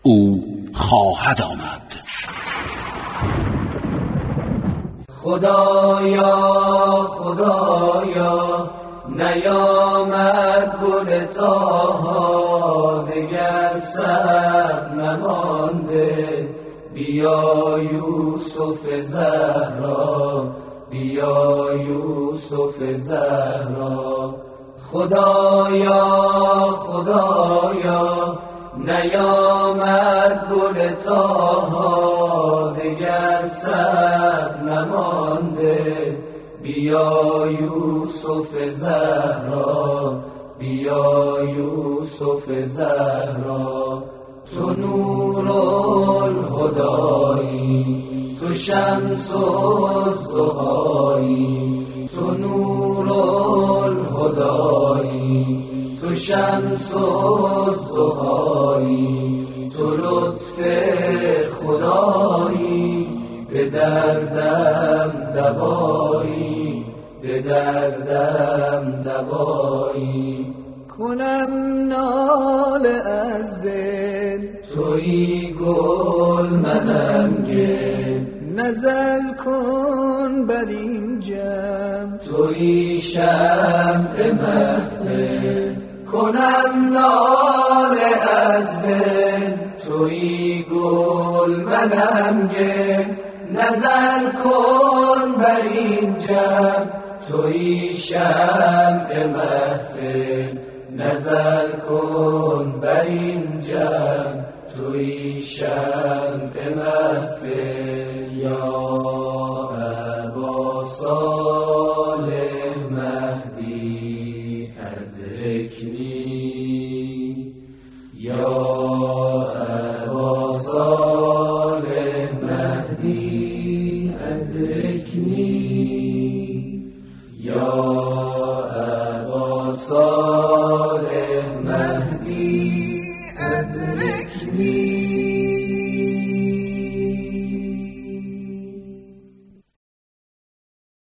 او خواهد آمد. خدایا خدایا نیامد گل طاها، دگر سر نمانده بیا یوسف زهرا، بیا یوسف زهرا. خدایا خدایا نیامد گل طاها، دگر سر نمانده بیا یوسف زهرا، بیا یوسف زهرا. تو نور الهدایی، تو شمس الضحایی، تو نور الهدایی، تو شمس الضحایی، تو لطف خدایی، به دردم دوایی، به دردم دوایی. کنم ناله از دل تویی گل منم گل، نظر کن بر این جمع تویی شمع محفل. کنم ناله از دل تویی گل منم گل، نظر کن بر این جمع تویی شمع محفل، نظر کن بر این جمع تویی شمع محفل. یا ابا صالح مهدی ادرکنی، یا ابا صالح مهدی ادرکنی، یا ابا صالح مهدی ادرکنی.